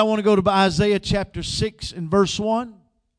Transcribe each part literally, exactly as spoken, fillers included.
I want to go to Isaiah chapter six and verse one.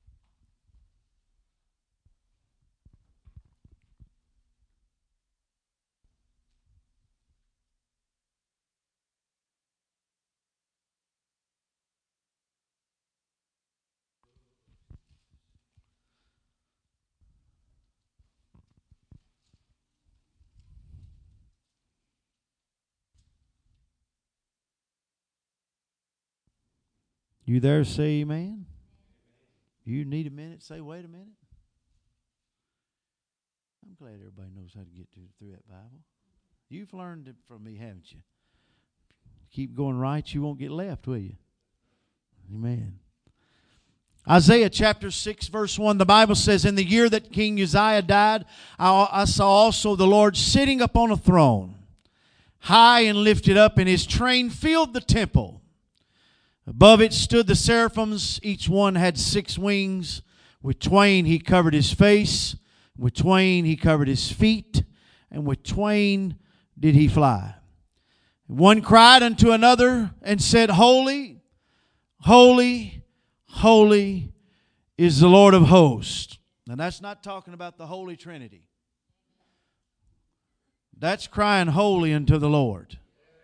You there, say amen? You need a minute, say wait a minute. I'm glad everybody knows how to get to, through that Bible. You've learned it from me, haven't you? Keep going right, you won't get left, will you? Amen. Isaiah chapter six verse one, the Bible says, in the year that King Uzziah died, I, I saw also the Lord sitting upon a throne, high and lifted up, and his train filled the temple. Above it stood the seraphims. Each one had six wings. With twain he covered his face. With twain he covered his feet. And with twain did he fly. One cried unto another and said, Holy, holy, holy is the Lord of hosts. Now that's not talking about the Holy Trinity. That's crying holy unto the Lord.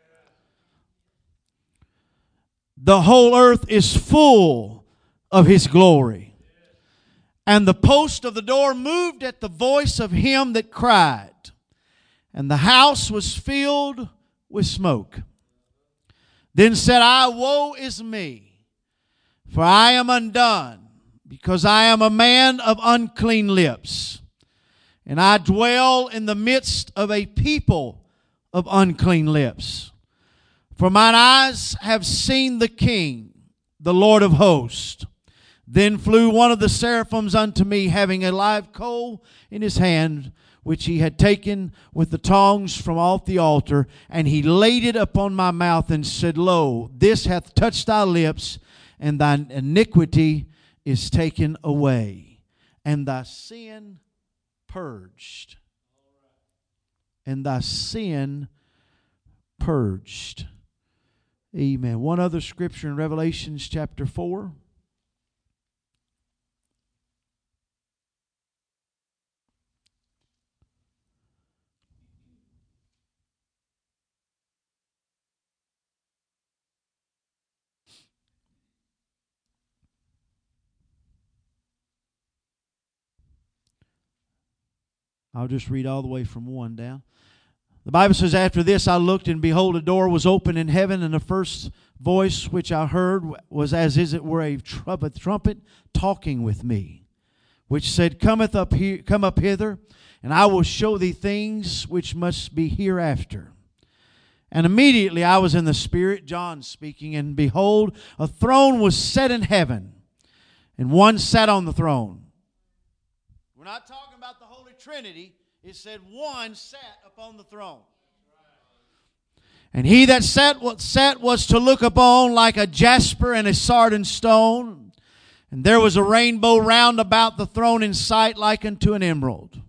The whole earth is full of his glory. And the post of the door moved at the voice of him that cried. And the house was filled with smoke. Then said I, Woe is me, for I am undone, because I am a man of unclean lips. And I dwell in the midst of a people of unclean lips. For mine eyes have seen the King, the Lord of hosts. Then flew one of the seraphims unto me, having a live coal in his hand, which he had taken with the tongs from off the altar. And he laid it upon my mouth and said, Lo, this hath touched thy lips, and thine iniquity is taken away, and thy sin purged. And thy sin purged. Amen. One other scripture in Revelations chapter four. I'll just read all the way from one down. The Bible says, After this I looked, and behold, a door was opened in heaven, and the first voice which I heard was as is it were a trumpet, trumpet talking with me, which said, Cometh up here, come up hither, and I will show thee things which must be hereafter. And immediately I was in the Spirit, John speaking, and behold, a throne was set in heaven, and one sat on the throne. We're not talking about the Holy Trinity. It said one sat upon the throne. And he that sat, sat was to look upon like a jasper and a sardine stone. And there was a rainbow round about the throne in sight like unto an emerald.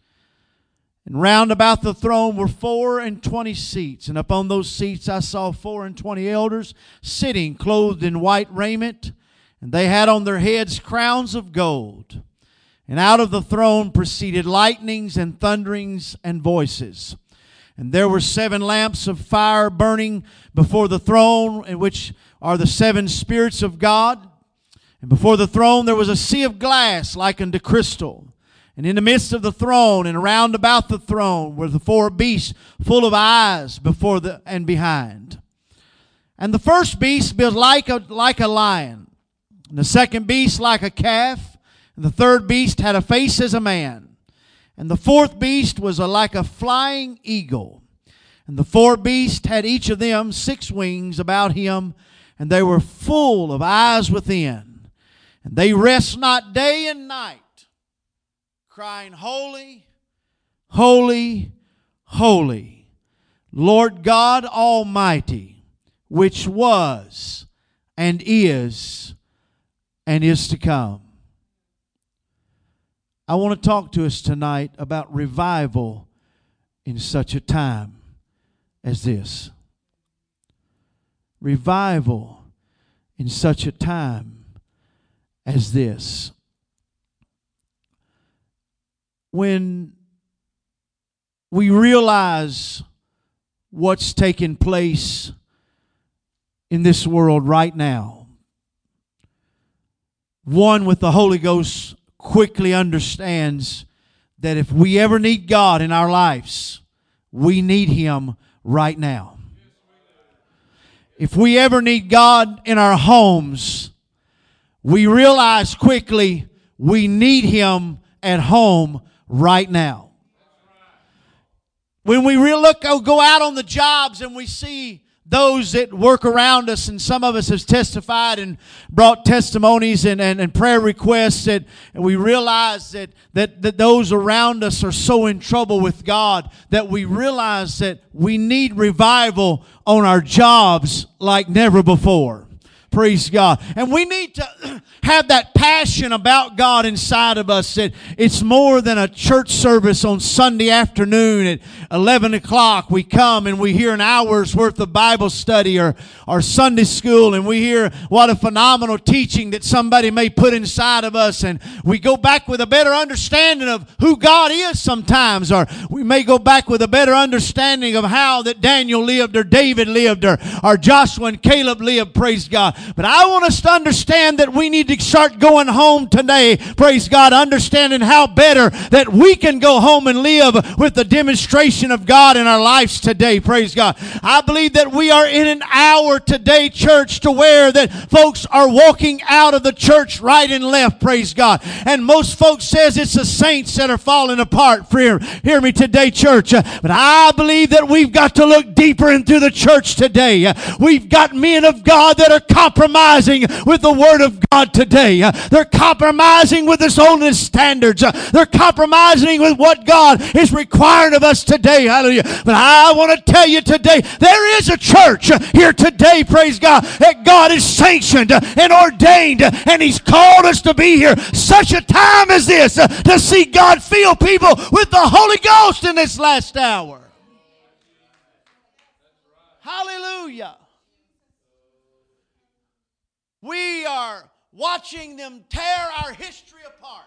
And round about the throne were four and twenty seats. And upon those seats I saw four and twenty elders sitting, clothed in white raiment. And they had on their heads crowns of gold. And out of the throne proceeded lightnings and thunderings and voices. And there were seven lamps of fire burning before the throne, in which are the seven spirits of God. And before the throne there was a sea of glass like unto crystal. And in the midst of the throne and around about the throne were the four beasts full of eyes before the and behind. And the first beast was like a, like a lion, and the second beast like a calf. And the third beast had a face as a man. And the fourth beast was a, like a flying eagle. And the four beasts had each of them six wings about him, and they were full of eyes within. And they rest not day and night, crying, Holy, holy, holy, Lord God Almighty, which was and is and is to come. I want to talk to us tonight about revival in such a time as this. Revival in such a time as this. When we realize what's taking place in this world right now, one with the Holy Ghost quickly understands that if we ever need God in our lives, we need Him right now. If we ever need God in our homes, we realize quickly we need Him at home right now. When we re- look, go out on the jobs and we see those that work around us, and some of us have testified and brought testimonies and, and, and prayer requests, that, and we realize that, that, that those around us are so in trouble with God that we realize that we need revival on our jobs like never before. Praise God. And we need to have that passion about God inside of us, that it's more than a church service on Sunday afternoon at eleven o'clock. We come and we hear an hour's worth of Bible study or, or Sunday school, and we hear what a phenomenal teaching that somebody may put inside of us, and we go back with a better understanding of who God is sometimes, or we may go back with a better understanding of how that Daniel lived or David lived or, or Joshua and Caleb lived, praise God. But I want us to understand that we need to start going home today, praise God, understanding how better that we can go home and live with the demonstration of God in our lives today, praise God. I believe that we are in an hour today, church, to where that folks are walking out of the church right and left, praise God. And most folks says it's the saints that are falling apart. Hear, hear me today, church. But I believe that we've got to look deeper into the church today. We've got men of God that are compromising with the Word of God today. They're compromising with His holiness standards. They're compromising with what God is requiring of us today. Hallelujah. But I want to tell you today, there is a church here today, praise God, that God has sanctioned and ordained, and He's called us to be here such a time as this to see God fill people with the Holy Ghost in this last hour. Hallelujah. We are watching them tear our history apart.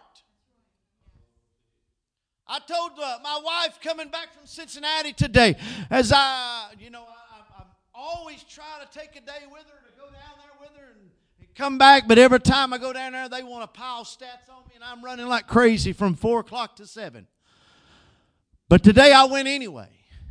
I told uh, my wife coming back from Cincinnati today, as I, you know, I, I, I always try to take a day with her, to go down there with her and, and come back, but every time I go down there, they want to pile stats on me, and I'm running like crazy from four o'clock to seven. But today I went anyway.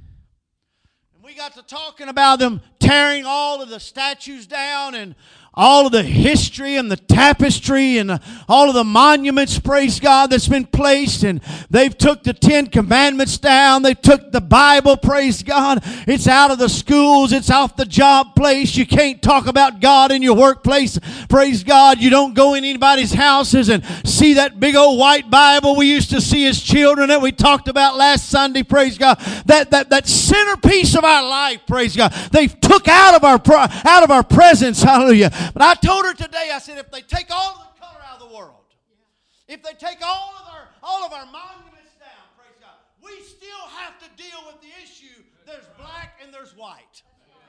And we got to talking about them tearing all of the statues down and all of the history and the tapestry and all of the monuments, praise God, that's been placed. And they've took the Ten Commandments down. They took the Bible, praise God. It's out of the schools. It's off the job place. You can't talk about God in your workplace, praise God. You don't go in anybody's houses and see that big old white Bible we used to see as children that we talked about last Sunday, praise God. That that that centerpiece of our life, praise God. They've took out of our out of our presence, hallelujah. But I told her today, I said, if they take all of the color out of the world, if they take all of our all of our monuments down, praise God, we still have to deal with the issue. There's black and there's white.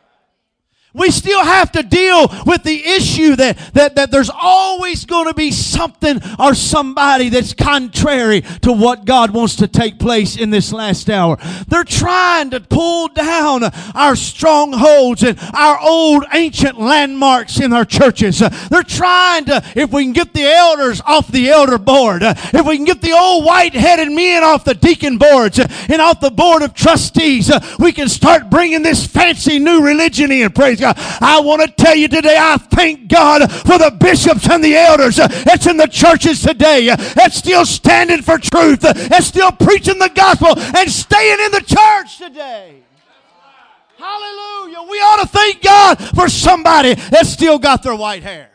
We still have to deal with the issue that, that, that there's always going to be something or somebody that's contrary to what God wants to take place in this last hour. They're trying to pull down our strongholds and our old ancient landmarks in our churches. They're trying to, if we can get the elders off the elder board, if we can get the old white-headed men off the deacon boards and off the board of trustees, we can start bringing this fancy new religion in, praise God. I want to tell you today, I thank God for the bishops and the elders that's in the churches today, that's still standing for truth, that's still preaching the gospel and staying in the church today. Hallelujah. We ought to thank God for somebody that's still got their white hair.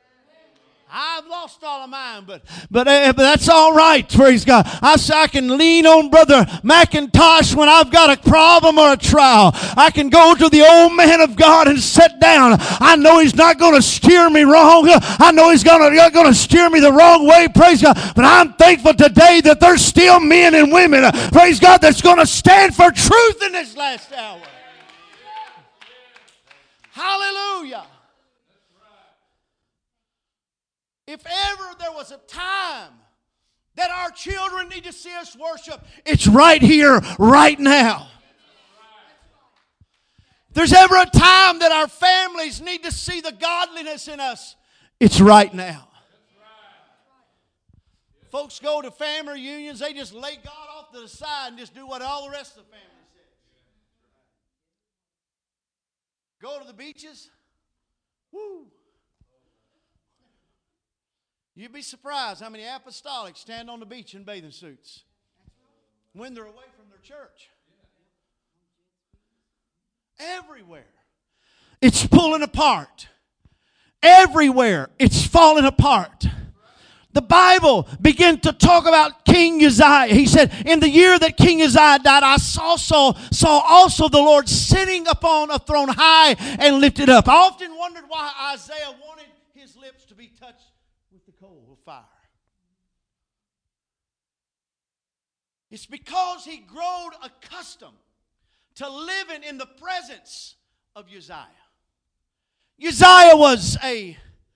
I've lost all of mine, but but, uh, but that's all right, praise God. I, I can lean on Brother McIntosh when I've got a problem or a trial. I can go to the old man of God and sit down. I know he's not going to steer me wrong. I know he's going to going to steer me the wrong way, praise God. But I'm thankful today that there's still men and women, uh, praise God, that's going to stand for truth in this last hour. Hallelujah. If ever there was a time that our children need to see us worship, it's right here, right now. If there's ever a time that our families need to see the godliness in us, it's right now. Folks go to family reunions, they just lay God off to the side and just do what all the rest of the family says. Go to the beaches. Woo. You'd be surprised how many apostolics stand on the beach in bathing suits when they're away from their church. Everywhere, it's pulling apart. Everywhere, it's falling apart. The Bible began to talk about King Uzziah. He said, in the year that King Uzziah died, I also saw also the Lord sitting upon a throne high and lifted up. I often wondered why Isaiah wanted his lips to be touched with the coal of fire. It's because he growed accustomed to living in the presence of Uzziah. Uzziah was a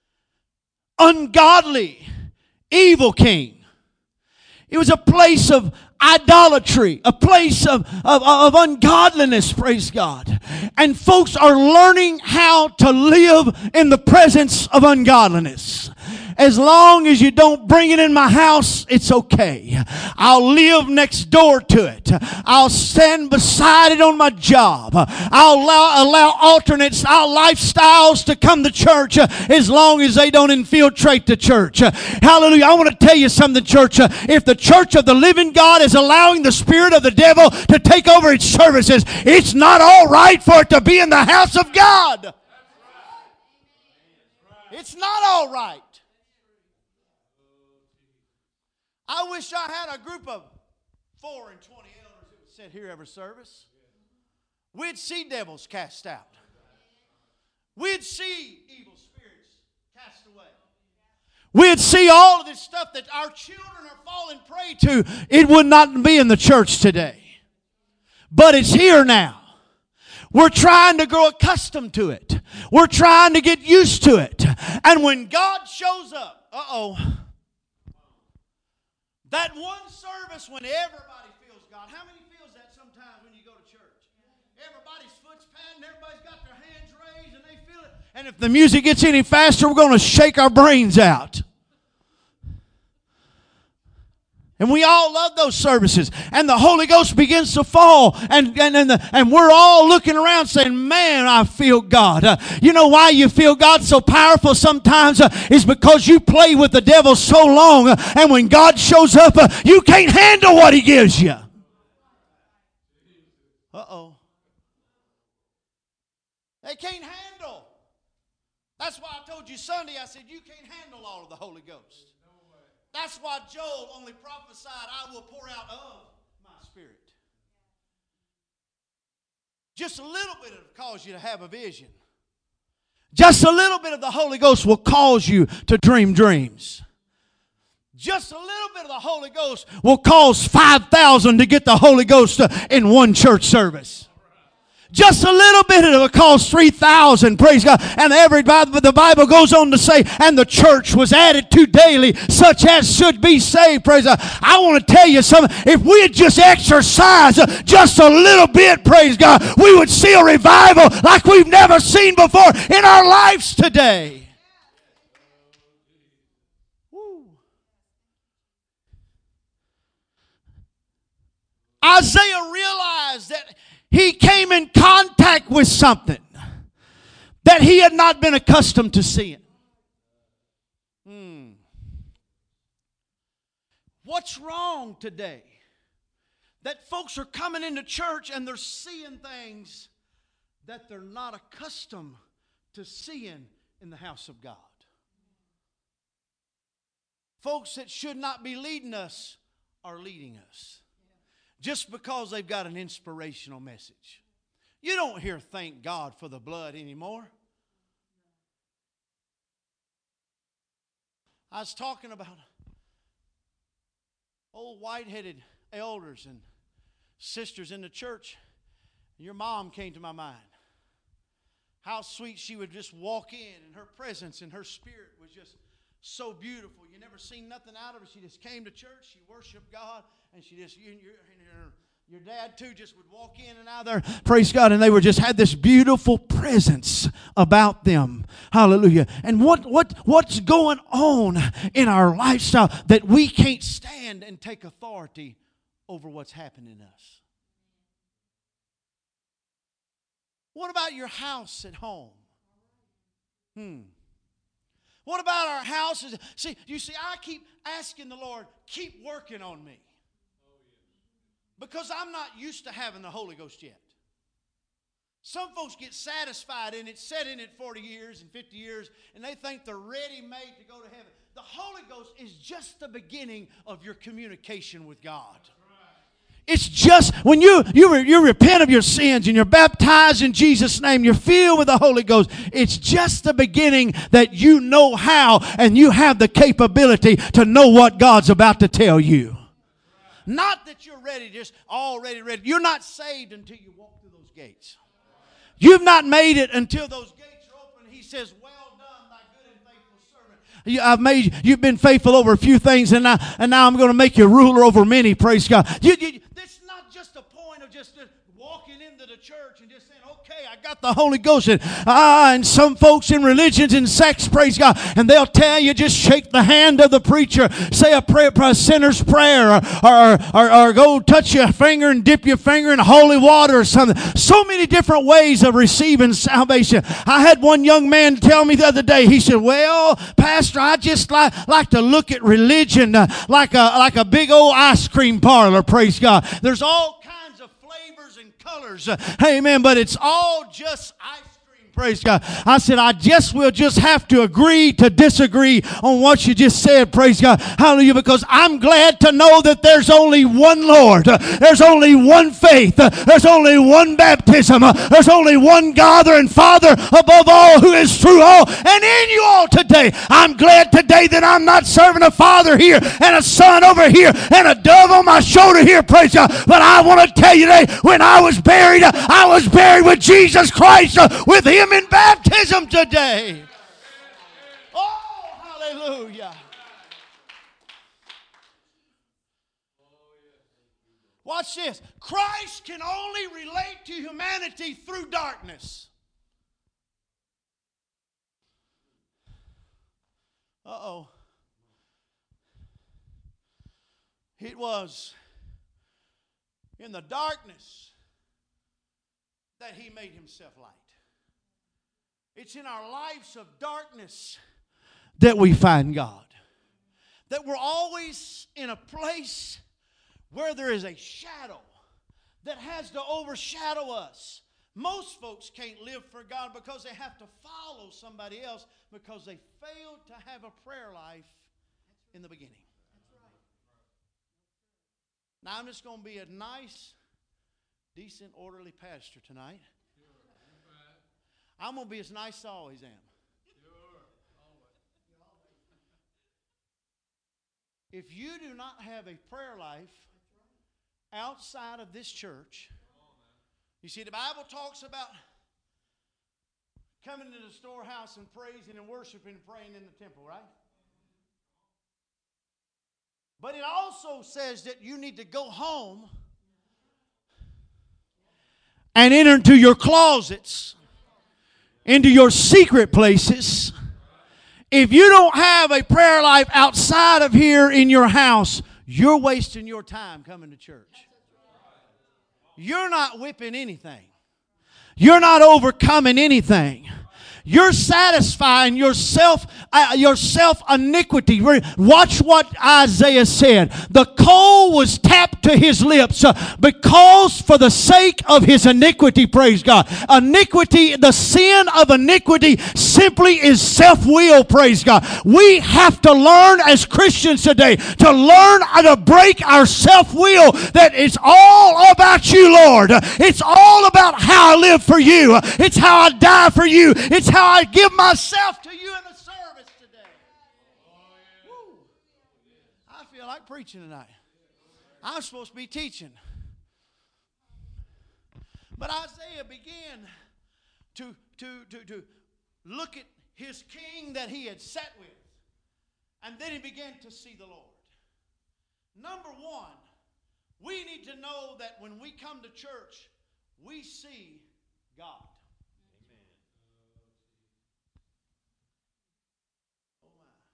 ungodly, evil king. It was a place of idolatry, a place of, of, of ungodliness, praise God. And folks are learning how to live in the presence of ungodliness. As long as you don't bring it in my house, it's okay. I'll live next door to it. I'll stand beside it on my job. I'll allow, allow alternates, our lifestyles to come to church as long as they don't infiltrate the church. Hallelujah. I want to tell you something, church. If the church of the living God is allowing the spirit of the devil to take over its services, it's not all right for it to be in the house of God. It's not all right. I wish I had a group of four and twenty elders that would sit here every service. We'd see devils cast out. We'd see evil spirits cast away. We'd see all of this stuff that our children are falling prey to. It would not be in the church today. But it's here now. We're trying to grow accustomed to it. We're trying to get used to it. And when God shows up, uh-oh. That one service when everybody feels God. How many feels that sometimes when you go to church? Everybody's foot's patting, everybody's got their hands raised, and they feel it. And if the music gets any faster, we're going to shake our brains out. And we all love those services. And the Holy Ghost begins to fall. And and and, the, and we're all looking around saying, man, I feel God. Uh, you know why you feel God so powerful sometimes? Uh, is because you play with the devil so long. Uh, and when God shows up, uh, you can't handle what he gives you. Uh-oh. They can't handle. That's why I told you Sunday, I said, you can't handle all of the Holy Ghost. That's why Joel only prophesied, I will pour out of my spirit. Just a little bit will cause you to have a vision. Just a little bit of the Holy Ghost will cause you to dream dreams. Just a little bit of the Holy Ghost will cause five thousand to get the Holy Ghost in one church service. Just a little bit it will cost three thousand, praise God. And everybody, the Bible goes on to say, and the church was added to daily, such as should be saved, praise God. I want to tell you something. If we had just exercised just a little bit, praise God, we would see a revival like we've never seen before in our lives today. Woo. Isaiah realized that he came in contact with something that he had not been accustomed to seeing. Hmm. What's wrong today? That folks are coming into church and they're seeing things that they're not accustomed to seeing in the house of God. Folks that should not be leading us are leading us. Just because they've got an inspirational message. You don't hear thank God for the blood anymore. I was talking about old white-headed elders and sisters in the church. Your mom came to my mind. How sweet she would just walk in, and her presence and her spirit was just so beautiful. You never seen nothing out of her. She just came to church. She worshiped God. And she just, you, you, your, your dad too just would walk in and out there. Praise God. And they were just had this beautiful presence about them. Hallelujah. And what, what, what's going on in our lifestyle that we can't stand and take authority over what's happening in us? What about your house at home? Hmm. What about our houses? See, you see, I keep asking the Lord, keep working on me. Because I'm not used to having the Holy Ghost yet. Some folks get satisfied in it, set in it forty years and fifty years, and they think they're ready-made to go to heaven. The Holy Ghost is just the beginning of your communication with God. It's just when you, you, you repent of your sins and you're baptized in Jesus' name, you're filled with the Holy Ghost. It's just the beginning that you know how and you have the capability to know what God's about to tell you. Not that you're ready, just already ready. You're not saved until you walk through those gates. You've not made it until those gates are open. He says, well done, thy good and faithful servant. You, I've made, you've been faithful over a few things, and now, and now I'm going to make you ruler over many, praise God. You, you, this is not just a point of just walking into the church and just saying, okay, I got the Holy Ghost. And, ah, and some folks in religions and sects, praise God, and they'll tell you just shake the hand of the preacher, say a prayer, a sinner's prayer, or, or, or, or go touch your finger and dip your finger in holy water or something. So many different ways of receiving salvation. I had one young man tell me the other day, he said, well, Pastor, I just like, like to look at religion uh, like, a, like a big old ice cream parlor, praise God. There's all kinds of flavors and colors. Uh, amen. But it's all just ice cream. Praise God. I said, I just will just have to agree to disagree on what you just said. Praise God. Hallelujah. Because I'm glad to know that there's only one Lord. Uh, there's only one faith. Uh, there's only one baptism. Uh, there's only one God and Father above all, who is through all and in you all today. I'm glad today that I'm not serving a father here and a son over here and a dove on my shoulder here. Praise God. But I want to tell you today, when I was buried, uh, I was buried with Jesus Christ, uh, with Him in baptism today. Oh, hallelujah. Watch this. Christ can only relate to humanity through darkness. Uh-oh. It was in the darkness that He made Himself light. It's in our lives of darkness that we find God. That we're always in a place where there is a shadow that has to overshadow us. Most folks can't live for God because they have to follow somebody else because they failed to have a prayer life in the beginning. Now I'm just going to be a nice, decent, orderly pastor tonight. I'm going to be as nice as I always am. If you do not have a prayer life outside of this church, you see, the Bible talks about coming to the storehouse and praising and worshiping and praying in the temple, right? But it also says that you need to go home and enter into your closets, into your secret places. If you don't have a prayer life outside of here in your house, you're wasting your time coming to church. You're not whipping anything. You're not overcoming anything. You're satisfying yourself, uh, your self-iniquity. Watch what Isaiah said. The coal was tapped to his lips uh, because for the sake of his iniquity, praise God. Iniquity, the sin of iniquity simply is self-will, praise God. We have to learn as Christians today to learn how to break our self-will, that it's all about you, Lord. It's all about how I live for you. It's how I die for you. It's how I give myself to you in the service today. Woo. I feel like preaching tonight. I'm supposed to be teaching. But Isaiah began to, to, to, to look at his king that he had sat with. And then he began to see the Lord. Number one, we need to know that when we come to church, we see God. Amen. Oh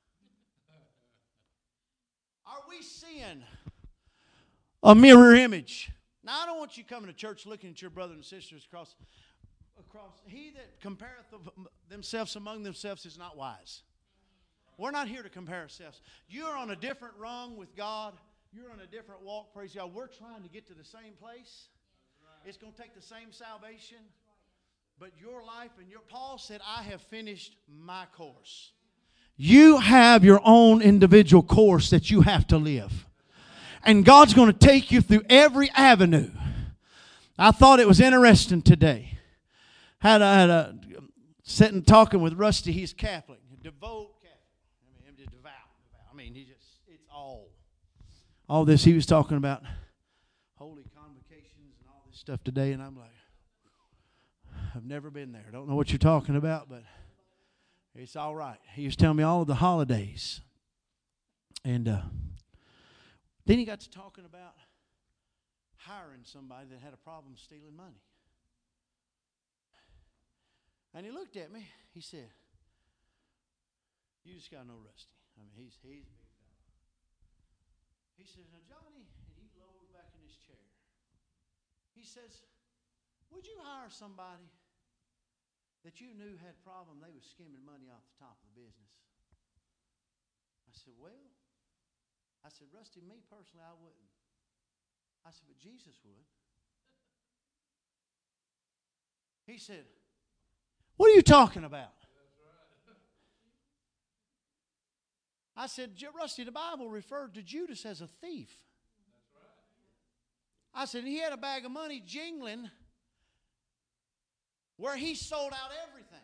my. Are we seeing a mirror image? Now, I don't want you coming to church looking at your brothers and sisters across, across. He that compareth themselves among themselves is not wise. We're not here to compare ourselves. You're on a different rung with God. You're on a different walk, praise God. We're trying to get to the same place. It's going to take the same salvation. But your life and your, Paul said, I have finished my course. You have your own individual course that you have to live. And God's going to take you through every avenue. I thought it was interesting today. Had a, had a sitting talking with Rusty. He's Catholic, devout Catholic. I mean, devout, devout. I mean, he just it's all, all this. He was talking about holy convocations and all this stuff today, and I'm like, I've never been there. Don't know what you're talking about, but it's all right. He was telling me all of the holidays, and uh, then he got to talking about hiring somebody that had a problem stealing money. And he looked at me. He said, you just got to know Rusty. I mean, he's, he's a big fella. He says, now, Johnny, and he lowered back in his chair. He says, would you hire somebody that you knew had a problem? They were skimming money off the top of the business. I said, well, I said, Rusty, me personally, I wouldn't. I said, but Jesus would. He said, what are you talking about? I said, Rusty, the Bible referred to Judas as a thief. I said, he had a bag of money jingling where he sold out everything.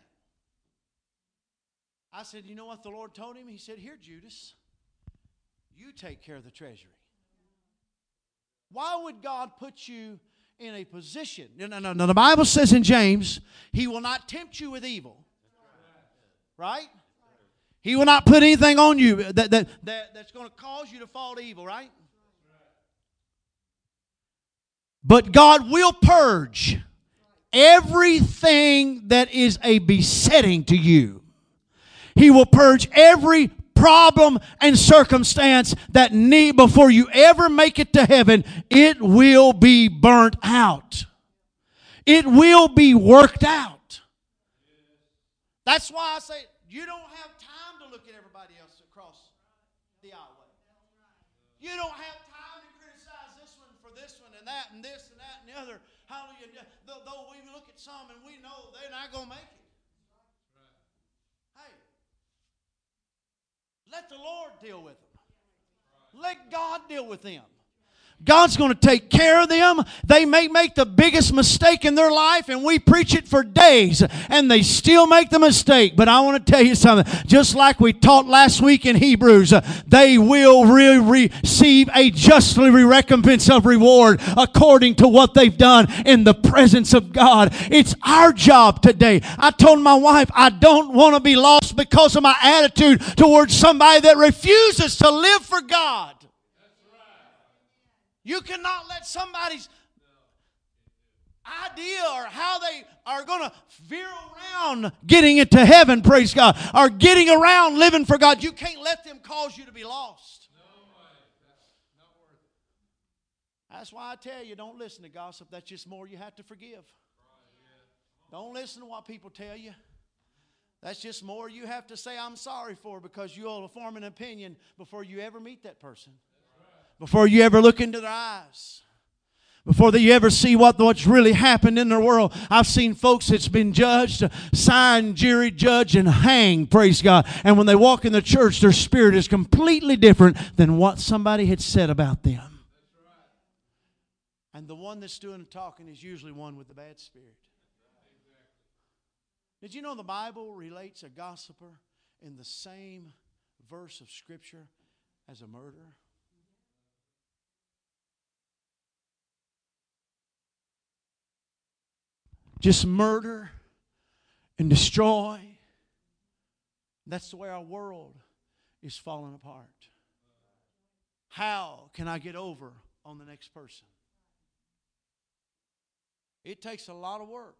I said, you know what the Lord told him? He said, here, Judas, you take care of the treasury. Why would God put you in a position? No, no, no, no. The Bible says in James, He will not tempt you with evil. Right? He will not put anything on you that, that, that, that's going to cause you to fall to evil, right? But God will purge everything that is a besetting to you. He will purge every problem and circumstance that need before you ever make it to heaven. It will be burnt out. It will be worked out. That's why I say you don't have time to look at everybody else across the aisle. You don't have time to criticize this one for this one and that and this and that and the other. Hallelujah. Though we look at some and we know they're not going to make it. Let the Lord deal with them. Let God deal with them. God's going to take care of them. They may make the biggest mistake in their life, and we preach it for days, and they still make the mistake. But I want to tell you something. Just like we taught last week in Hebrews, they will really receive a justly recompense of reward according to what they've done in the presence of God. It's our job today. I told my wife, I don't want to be lost because of my attitude towards somebody that refuses to live for God. You cannot let somebody's idea or how they are going to veer around getting into heaven, praise God, or getting around living for God. You can't let them cause you to be lost. No way. That's not worth it. That's why I tell you, don't listen to gossip. That's just more you have to forgive. Don't listen to what people tell you. That's just more you have to say I'm sorry for, because you'll form an opinion before you ever meet that person. Before you ever look into their eyes. Before you ever see what, what's really happened in their world. I've seen folks that's been judged, signed, jury, judged, and hanged, praise God. And when they walk in the church, their spirit is completely different than what somebody had said about them. That's right. And the one that's doing the talking is usually one with the bad spirit. Did you know the Bible relates a gossiper in the same verse of Scripture as a murderer? Just murder and destroy. That's the way our world is falling apart. How can I get over on the next person? It takes a lot of work.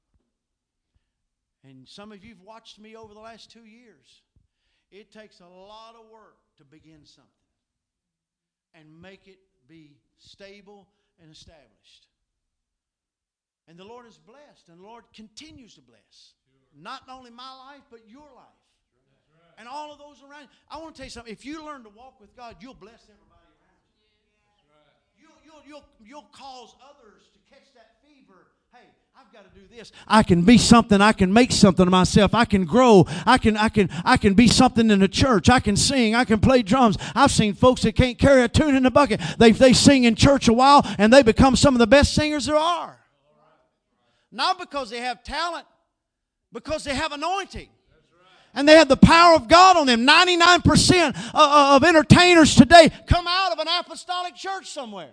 And some of you have watched me over the last two years. It takes a lot of work to begin something and make it be stable and established. And the Lord is blessed, and the Lord continues to bless. Not only my life, but your life. And all of those around you. I want to tell you something. If you learn to walk with God, you'll bless everybody around you. You'll, you'll, you'll, you'll cause others to catch that fever. Hey, I've got to do this. I can be something. I can make something of myself. I can grow. I can, I can, I can be something in the church. I can sing. I can play drums. I've seen folks that can't carry a tune in the bucket. They, they sing in church a while, and they become some of the best singers there are. Not because they have talent, because they have anointing. And they have the power of God on them. ninety-nine percent of entertainers today come out of an apostolic church somewhere.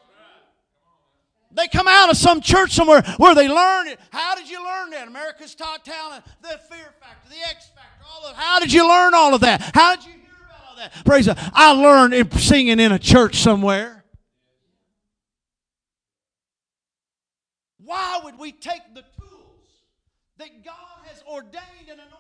They come out of some church somewhere where they learn it. How did you learn that? America's Top Talent, the Fear Factor, the X Factor, all of that. How did you learn all of that? How did you hear about all that? Praise God. I learned it singing in a church somewhere. Why would we take the tools that God has ordained and anointed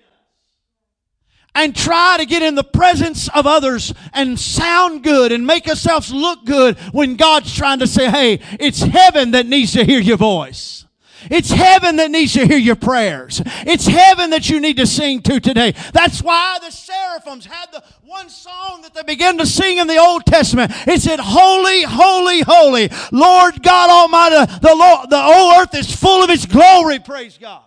and try to get in the presence of others and sound good and make ourselves look good when God's trying to say, hey, it's heaven that needs to hear your voice. It's heaven that needs to hear your prayers. It's heaven that you need to sing to today. That's why the seraphims had the one song that they began to sing in the Old Testament. It said, holy, holy, holy, Lord God Almighty. The, Lord, the whole earth is full of His glory. Praise God.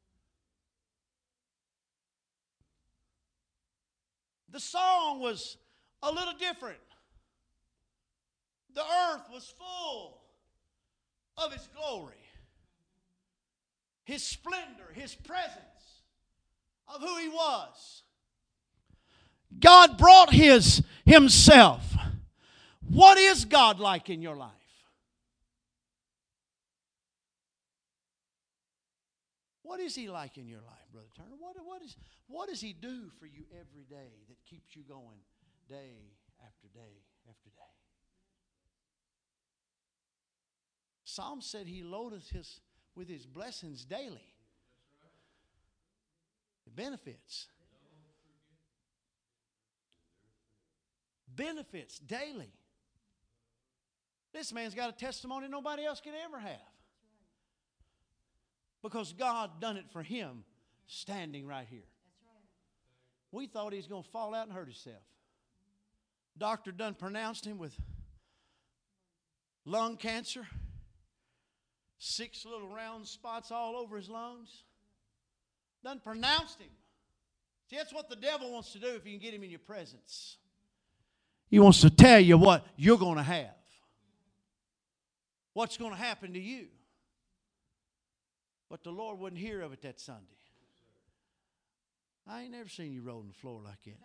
The song was a little different. The earth was full of His glory, His splendor, His presence of who He was. God brought His Himself. What is God like in your life? What is He like in your life, Brother Turner? What, what, is, what does He do for you every day that keeps you going day after day after day? Psalm said He loadeth his, with His blessings daily. The benefits. Benefits daily. This man's got a testimony nobody else can ever have. Because God done it for him standing right here. We thought he was going to fall out and hurt himself. Doctor done pronounced him with lung cancer. Six little round spots all over his lungs. Done pronounced him. See, that's what the devil wants to do if you can get him in your presence. He wants to tell you what you're going to have. What's going to happen to you. But the Lord wouldn't hear of it that Sunday. I ain't never seen you roll on the floor like that.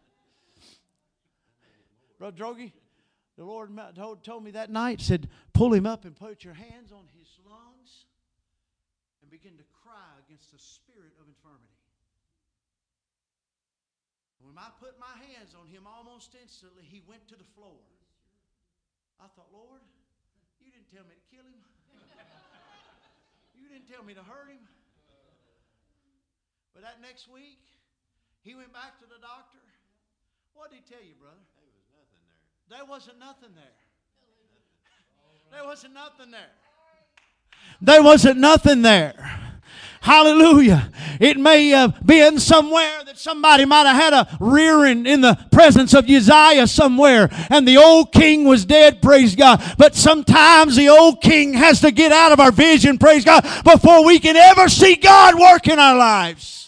Brother Drogi, the Lord told, told me that night, said, pull him up and put your hands on his lungs and begin to cry against the spirit of infirmity. When I put my hands on him, almost instantly, he went to the floor. I thought, Lord, you didn't tell me to kill him. You didn't tell me to hurt him. But that next week, he went back to the doctor. What did he tell you, brother? There wasn't nothing there. There wasn't nothing there. There wasn't nothing there. Hallelujah. It may have been somewhere that somebody might have had a rearing in the presence of Uzziah somewhere, and the old king was dead, praise God. But sometimes the old king has to get out of our vision, praise God, before we can ever see God work in our lives.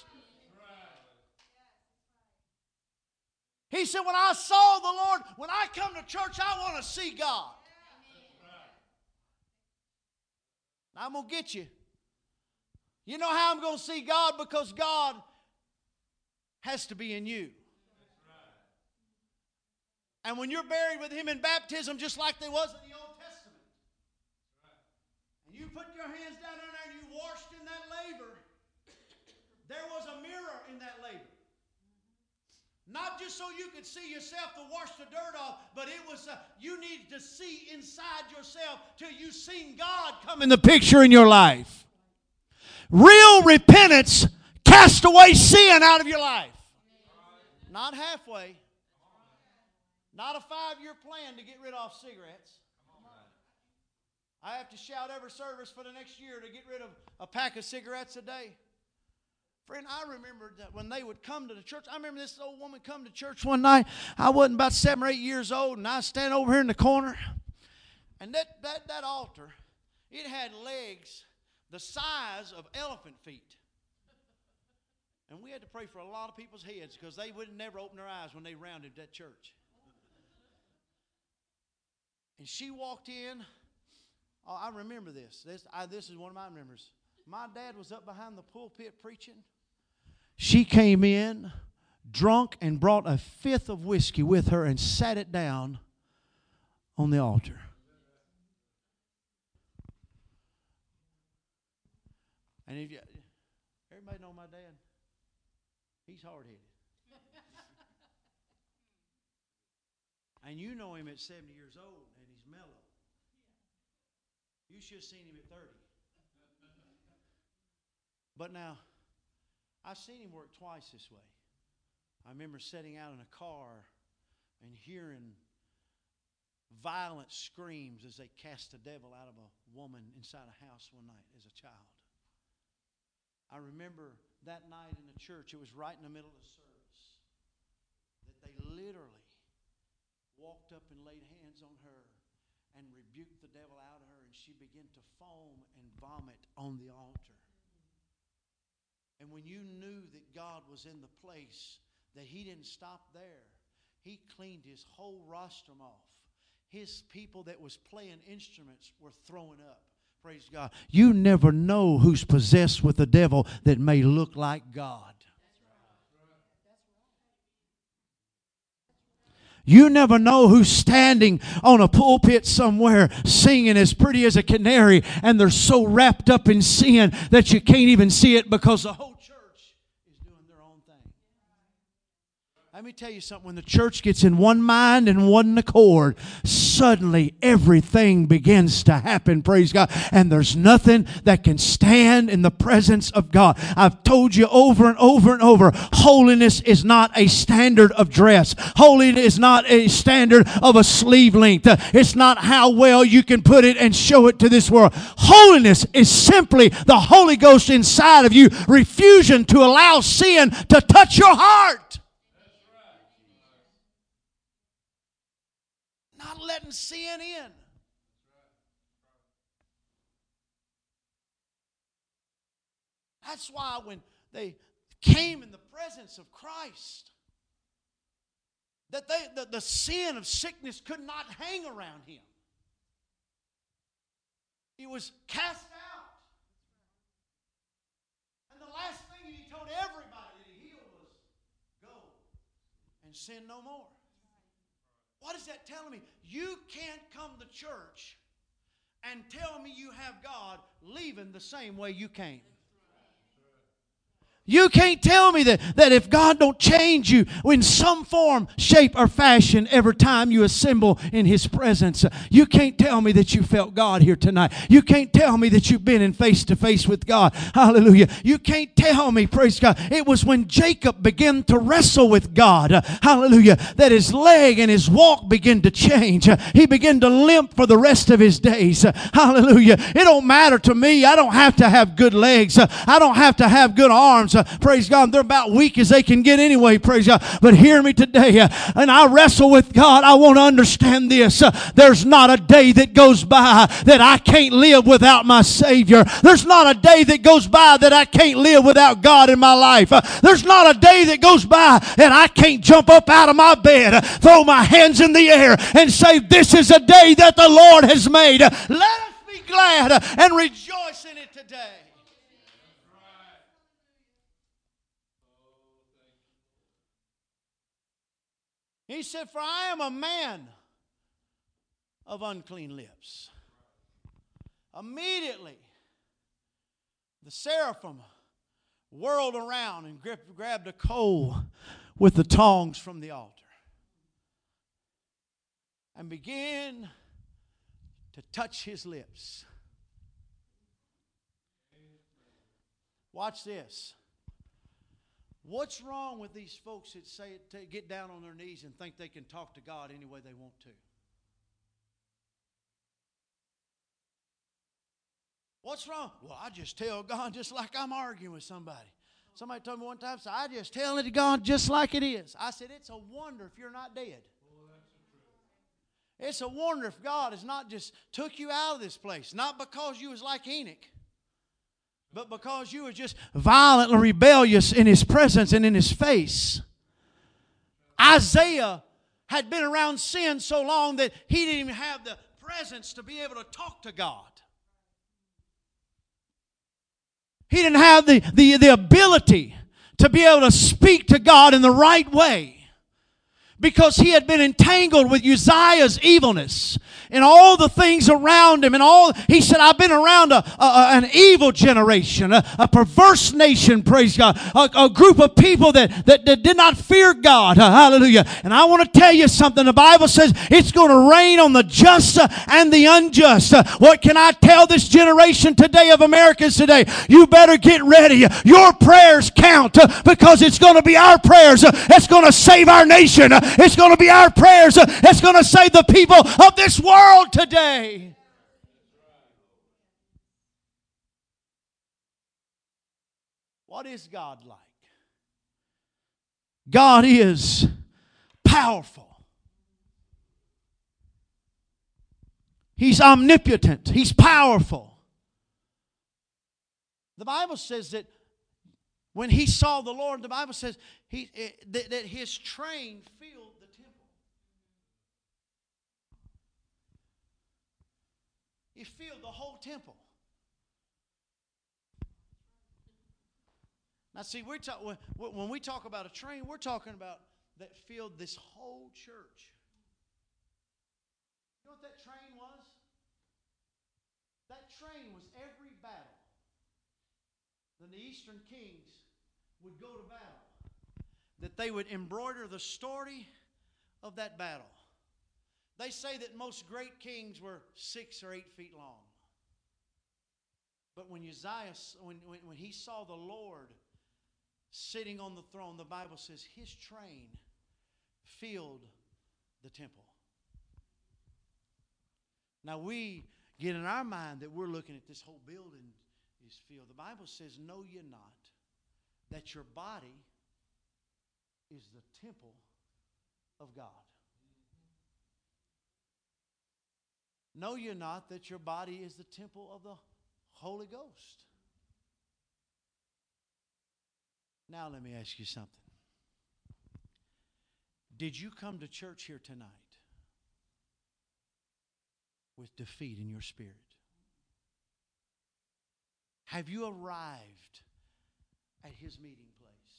He said, when I saw the Lord, when I come to church, I want to see God. I'm going to get you. You know how I'm going to see God? Because God has to be in you. And when you're buried with Him in baptism, just like they was in the Old Testament, and you put your hands down there and you washed in that laver, there was a mirror in that laver. Not just so you could see yourself to wash the dirt off, but it was uh, you needed to see inside yourself till you seen God come in the picture in your life. Real repentance cast away sin out of your life. Not halfway. Not a five-year plan to get rid of cigarettes. I have to shout every service for the next year to get rid of a pack of cigarettes a day. Friend, I remember that when they would come to the church. I remember this old woman come to church one night. I wasn't about seven or eight years old, and I stand over here in the corner. And that, that, that altar, it had legs the size of elephant feet. And we had to pray for a lot of people's heads because they would never open their eyes when they rounded that church. And she walked in. Oh, I remember this. This, I, this is one of my memories. My dad was up behind the pulpit preaching. She came in drunk and brought a fifth of whiskey with her and sat it down on the altar. And if you, everybody know my dad? He's hard-headed. And you know him at seventy years old, and he's mellow. You should have seen him at thirty. But now, I've seen him work twice this way. I remember sitting out in a car and hearing violent screams as they cast the devil out of a woman inside a house one night as a child. I remember that night in the church, it was right in the middle of the service, that they literally walked up and laid hands on her and rebuked the devil out of her, and she began to foam and vomit on the altar. And when you knew that God was in the place, that He didn't stop there. He cleaned His whole rostrum off. His people that was playing instruments were throwing up. Praise God. You never know who's possessed with the devil that may look like God. You never know who's standing on a pulpit somewhere singing as pretty as a canary, and they're so wrapped up in sin that you can't even see it because the whole church is doing their own thing. Let me tell you something. When the church gets in one mind and one accord, suddenly everything begins to happen, praise God. And there's nothing that can stand in the presence of God. I've told you over and over and over, holiness is not a standard of dress. Holiness is not a standard of a sleeve length. It's not how well you can put it and show it to this world. Holiness is simply the Holy Ghost inside of you, refusing to allow sin to touch your heart. Not letting sin in. That's why when they came in the presence of Christ, that they, the, the sin of sickness could not hang around Him. It was cast out. And the last thing He told everybody that He healed was, go and sin no more. What is that telling me? You can't come to church and tell me you have God leaving the same way you came. You can't tell me that, that if God don't change you in some form, shape, or fashion every time you assemble in His presence. You can't tell me that you felt God here tonight. You can't tell me that you've been in face-to-face with God. Hallelujah. You can't tell me, praise God, it was when Jacob began to wrestle with God, hallelujah, that his leg and his walk began to change. He began to limp for the rest of his days. Hallelujah. It don't matter to me. I don't have to have good legs. I don't have to have good arms. Uh, praise God. They're about weak as they can get anyway. Praise God. But hear me today. Uh, and I wrestle with God. I want to understand this. Uh, there's not a day that goes by that I can't live without my Savior. There's not a day that goes by that I can't live without God in my life. Uh, there's not a day that goes by that I can't jump up out of my bed, uh, throw my hands in the air, and say, this is a day that the Lord has made. Uh, let us be glad uh, and rejoice in it today. He said, for I am a man of unclean lips. Immediately, the seraphim whirled around and grip, grabbed a coal with the tongs from the altar and begin to touch his lips. Watch this. What's wrong with these folks that say it, get down on their knees and think they can talk to God any way they want to? What's wrong? Well, I just tell God just like I'm arguing with somebody. Somebody told me one time, so I just tell it to God just like it is. I said, it's a wonder if you're not dead. It's a wonder if God has not just took you out of this place. Not because you was like Enoch, but because you were just violently rebellious in His presence and in His face. Isaiah had been around sin so long that he didn't even have the presence to be able to talk to God. He didn't have the, the, the ability to be able to speak to God in the right way. Because he had been entangled with Uzziah's evilness and all the things around him. And all he said, I've been around a, a, an evil generation, a, a perverse nation, praise God, a, a group of people that, that, that did not fear God. Uh, hallelujah. And I want to tell you something. The Bible says it's going to rain on the just uh, and the unjust. Uh, what can I tell this generation today of Americans today? You better get ready. Your prayers count uh, because it's going to be our prayers uh, that's going to save our nation. Uh, It's going to be our prayers that's going to save the people of this world today. What is God like? God is powerful. He's omnipotent. He's powerful. The Bible says that when he saw the Lord, the Bible says he, that, that his train filled the temple. He filled the whole temple. Now see, we're talk, when we talk about a train, we're talking about that filled this whole church. You know what that train was? That train was every battle. Then the Eastern kings would go to battle, that they would embroider the story of that battle. They say that most great kings were six or eight feet long. But when Uzziah, when, when, when he saw the Lord sitting on the throne, the Bible says his train filled the temple. Now we get in our mind that we're looking at this whole building is filled. The Bible says, know ye not that your body is the temple of God. Know ye not that your body is the temple of the Holy Ghost. Now let me ask you something. Did you come to church here tonight with defeat in your spirit? Have you arrived at His meeting place?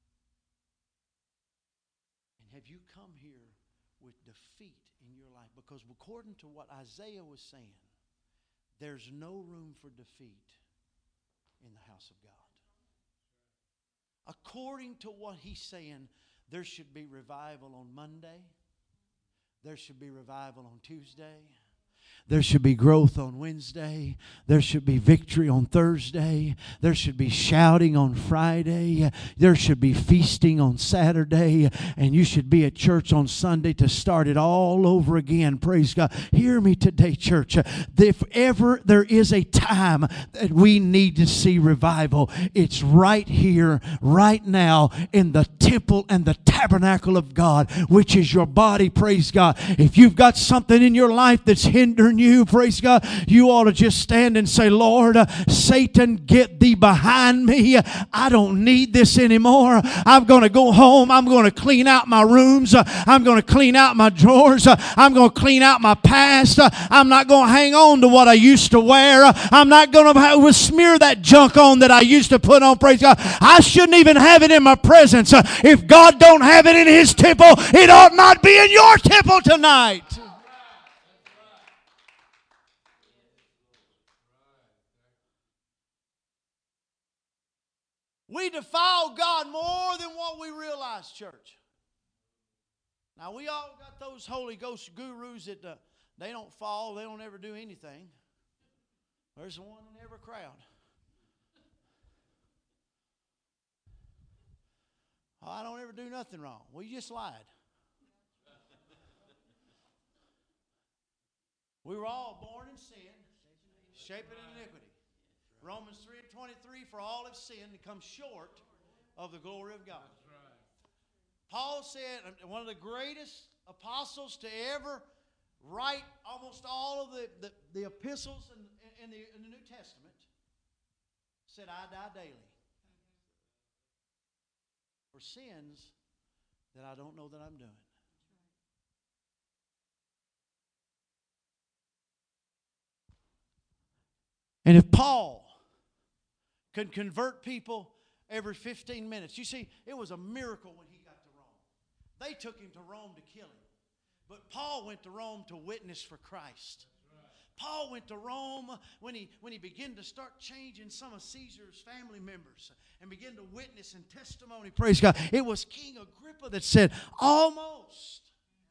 And have you come here with defeat in your life? Because according to what Isaiah was saying, there's no room for defeat in the house of God. According to what he's saying, there should be revival on Monday. There should be revival on Tuesday. There should be growth on Wednesday. There should be victory on Thursday. There should be shouting on Friday. There should be feasting on Saturday. And you should be at church on Sunday to start it all over again. Praise God. Hear me today, church. If ever there is a time that we need to see revival, it's right here, right now, in the temple and the tabernacle of God, which is your body. Praise God. If you've got something in your life that's hindering you, praise God, you ought to just stand and say, Lord, uh, Satan, get thee behind me. I don't need this anymore. I'm going to go home. I'm going to clean out my rooms. Uh, I'm going to clean out my drawers. Uh, I'm going to clean out my past. Uh, I'm not going to hang on to what I used to wear. Uh, I'm not going to smear that junk on that I used to put on. Praise God. I shouldn't even have it in my presence. Uh, if God don't have it in His temple, it ought not be in your temple tonight. We defile God more than what we realize, church. Now, we all got those Holy Ghost gurus that uh, they don't fall, they don't ever do anything. There's one in every crowd. Oh, I don't ever do nothing wrong. Well, you just lied. We were all born in sin, shaped in iniquity. Romans three and twenty-three, for all have sinned and come short of the glory of God. Paul said, one of the greatest apostles to ever write almost all of the, the, the epistles in, in, the, in the New Testament, said, I die daily for sins that I don't know that I'm doing. And if Paul could convert people every fifteen minutes, you see, it was a miracle when he got to Rome. They took him to Rome to kill him. But Paul went to Rome to witness for Christ. Paul went to Rome when he, when he began to start changing some of Caesar's family members and began to witness and testimony. Praise God. It was King Agrippa that said, almost,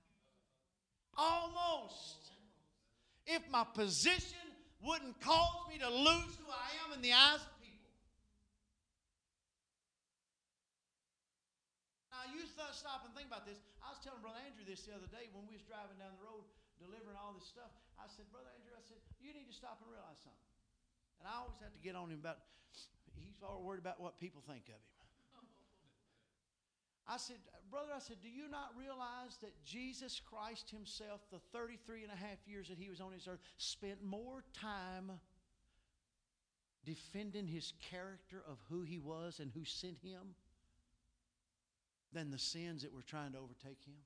almost, if my position wouldn't cause me to lose who I am in the eyes of people. Now, you stop and think about this. I was telling Brother Andrew this the other day when we was driving down the road delivering all this stuff. I said, Brother Andrew, I said, you need to stop and realize something. And I always have to get on him about, he's all worried about what people think of him. I said, brother, I said, do you not realize that Jesus Christ himself, the thirty-three and a half years that he was on this earth, spent more time defending his character of who he was and who sent him than the sins that were trying to overtake him?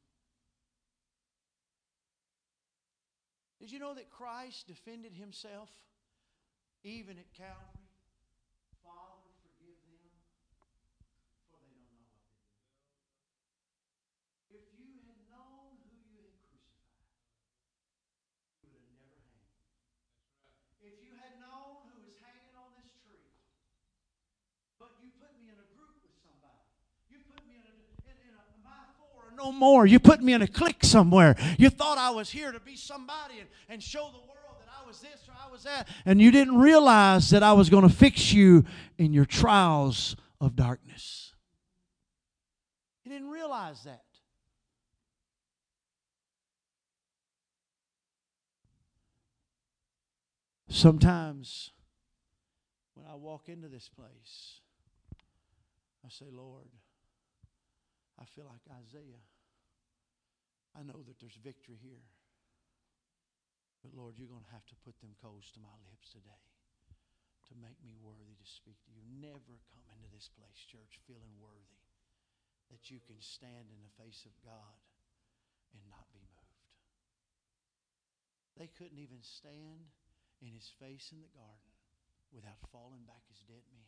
Did you know that Christ defended himself even at Calvary? Father, forgive them, for they don't know what they do. If you had known who you had crucified, you would have never hanged. If you had known who was hanging on this tree, but you put me in a group with somebody, you put me in a, in, in a my four or no more, you put me in a clique somewhere, you thought I was here to be somebody and, and show the world that I was this or I was that, and you didn't realize that I was going to fix you in your trials of darkness. You didn't realize that. Sometimes when I walk into this place, I say, Lord, I feel like Isaiah. I know that there's victory here. But Lord, you're going to have to put them coals to my lips today to make me worthy to speak to you. Never come into this place, church, feeling worthy that you can stand in the face of God and not be moved. They couldn't even stand in his face in the garden without falling back as dead men.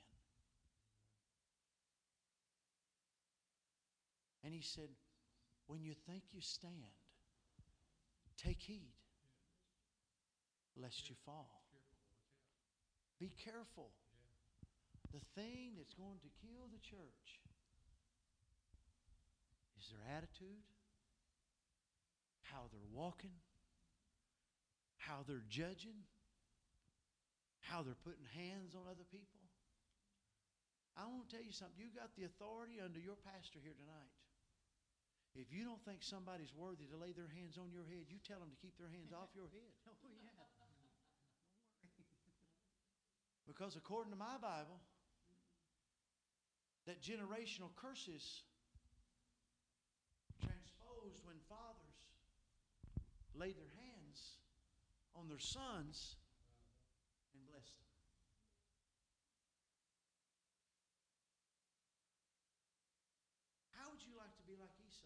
And he said, when you think you stand, take heed lest you fall. Be careful. The thing that's going to kill the church is their attitude, how they're walking, how they're judging, how they're putting hands on other people. I want to tell you something. You got the authority under your pastor here tonight. If you don't think somebody's worthy to lay their hands on your head, you tell them to keep their hands off your head. Oh, yeah. Because according to my Bible, that generational curses transposed when fathers laid their hands on their sons and blessed them. How would you like to be like Esau?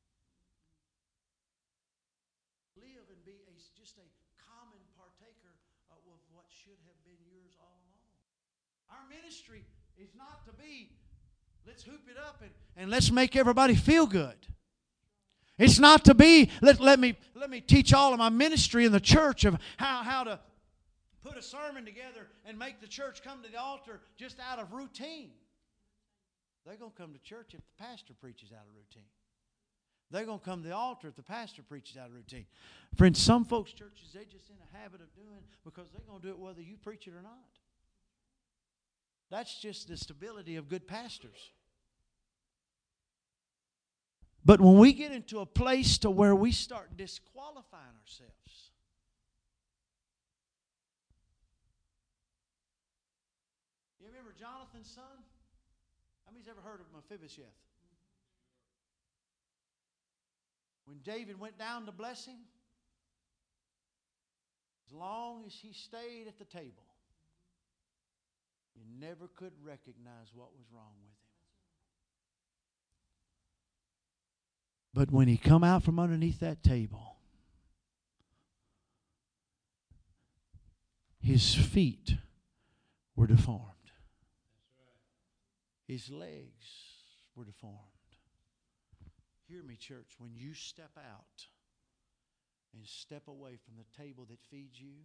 Live and be a, just a common partaker of what should have been yours all along. Our ministry is not to be, let's hoop it up and, and let's make everybody feel good. It's not to be, let, let me let me teach all of my ministry in the church of how, how to put a sermon together and make the church come to the altar just out of routine. They're going to come to church if the pastor preaches out of routine. They're going to come to the altar if the pastor preaches out of routine. Friends, some folks' churches, they're just in a habit of doing because they're going to do it whether you preach it or not. That's just the stability of good pastors. But when we get into a place to where we start disqualifying ourselves, you remember Jonathan's son? How many's ever heard of Mephibosheth? When David went down to bless him, as long as he stayed at the table, you never could recognize what was wrong with him. But when he come out from underneath that table, his feet were deformed. His legs were deformed. Hear me, church, when you step out and step away from the table that feeds you,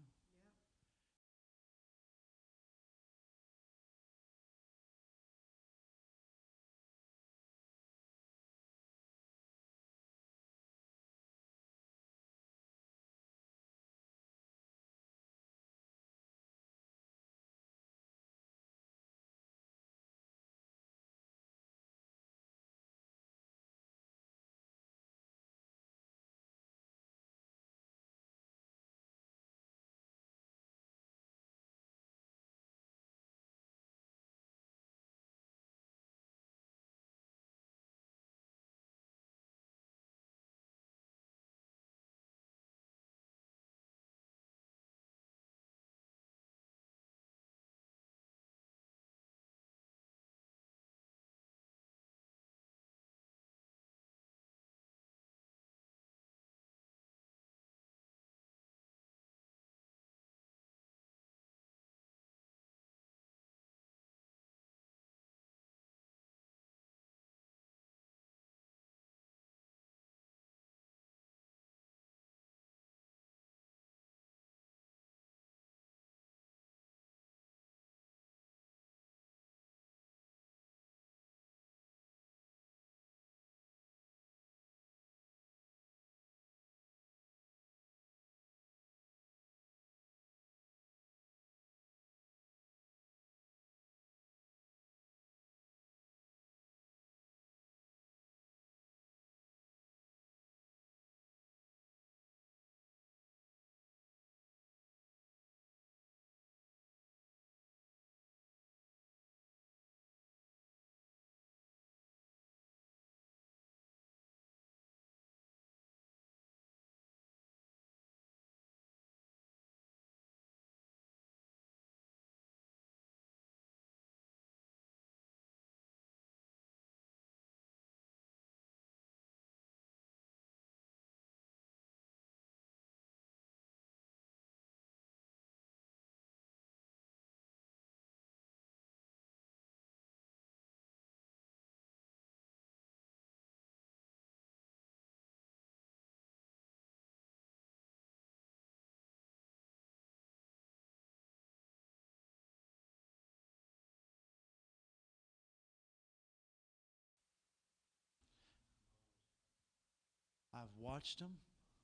I've watched them.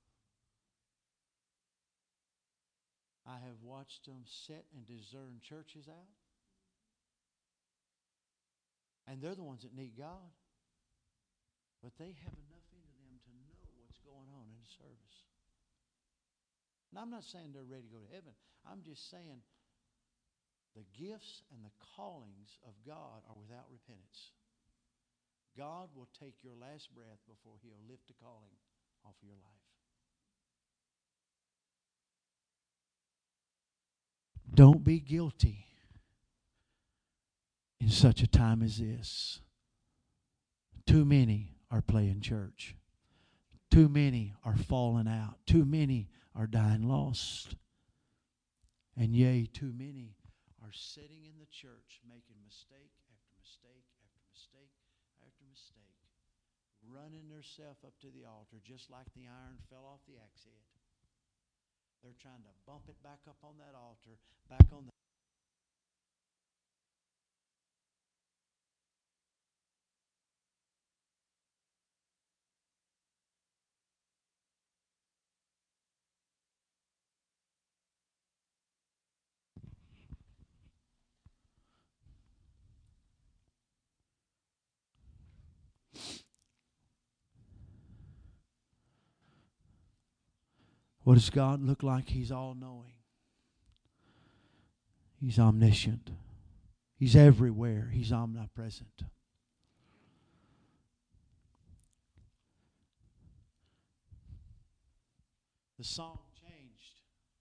I have watched them set and discern churches out. And they're the ones that need God. But they have enough into them to know what's going on in the service. And I'm not saying they're ready to go to heaven. I'm just saying the gifts and the callings of God are without repentance. God will take your last breath before He'll lift the calling off of your life. Don't be guilty in such a time as this. Too many are playing church. Too many are falling out. Too many are dying lost. And yea, too many are sitting in the church making mistake after mistake after mistake after mistake, running themselves up to the altar just like the iron fell off the axe head. They're trying to bump it back up on that altar, back on the What does God look like? He's all-knowing. He's omniscient. He's everywhere. He's omnipresent. The song changed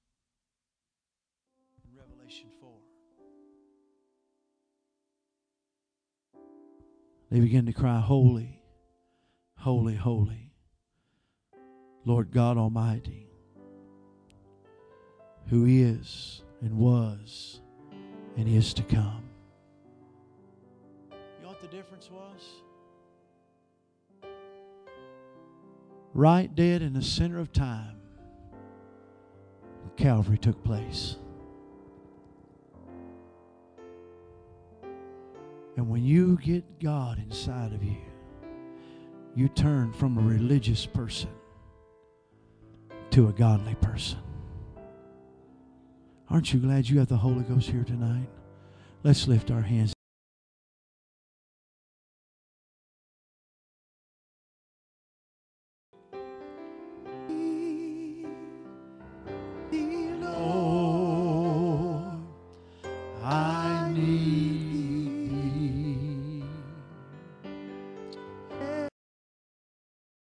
in Revelation four. They began to cry, holy, holy, holy, Lord God Almighty, who is and was and is to come. You know what the difference was? Right dead in the center of time, Calvary took place. And when you get God inside of you, you turn from a religious person to a godly person. Aren't you glad you have the Holy Ghost here tonight? Let's lift our hands.